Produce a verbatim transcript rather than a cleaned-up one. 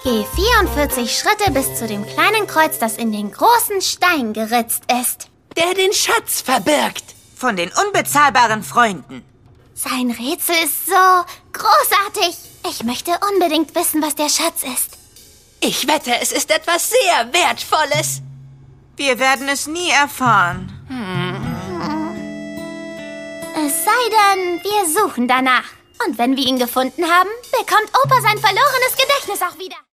Geh vierundvierzig Schritte bis zu dem kleinen Kreuz, das in den großen Stein geritzt ist. Der den Schatz verbirgt. Von den unbezahlbaren Freunden. Sein Rätsel ist so großartig. Ich möchte unbedingt wissen, was der Schatz ist. Ich wette, es ist etwas sehr Wertvolles. Wir werden es nie erfahren. Es sei denn, wir suchen danach. Und wenn wir ihn gefunden haben, bekommt Opa sein verlorenes Gedächtnis auch wieder.